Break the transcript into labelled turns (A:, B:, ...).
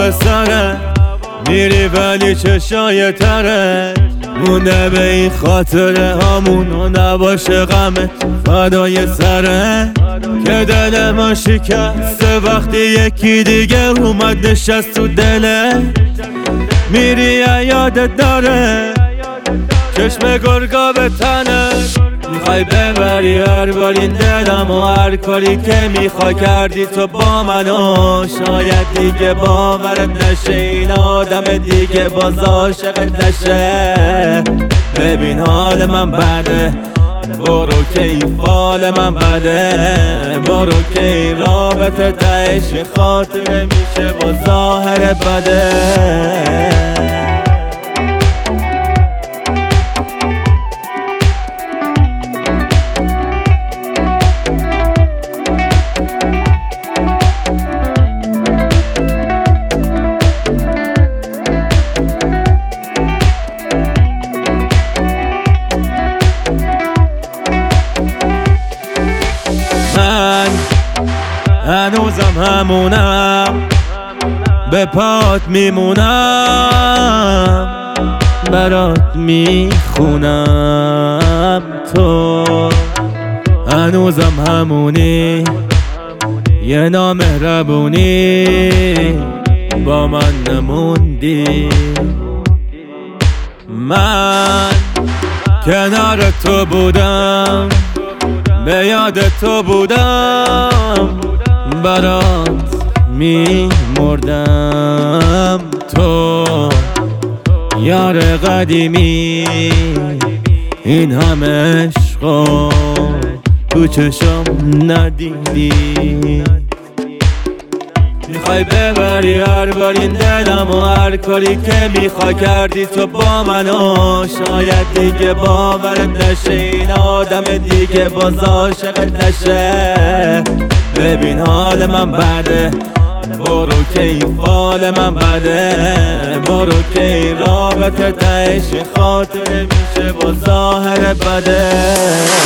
A: سره میری ولی چشای تره مونده به این خاطره هامون و نباشه غمت فدای سره که دل ما شکسته وقتی یکی دیگه اومد نشست تو دله میری یادت داره چشم گرگا به تنه میخوای ببری هر بار این دلم و هر کاری که میخوای کردی تو با منو شاید دیگه باورت نشه این آدم دیگه باز عاشقت نشه ببین حال من بده برو که این فال من بده برو که این رابطه تهش خاطره میشه با ظاهر بده من هنوزم همونم به پات میمونم برات میخونم تو هنوزم همونی یه نامهربونی با من نموندی من کنار تو بودم به یاد تو بودم برات میمردم تو یار قدیمی این همه عشقو تو چشم ندیدی میخوای ببری هر بار این دلم و هر کاری که میخوای کردی تو با منو شاید دیگه باورت نشه این آدم دیگه باز عاشقت نشه ببین حال من بده برو که این فال من بده برو که این رابطه تهش خاطره میشه با ظاهر بده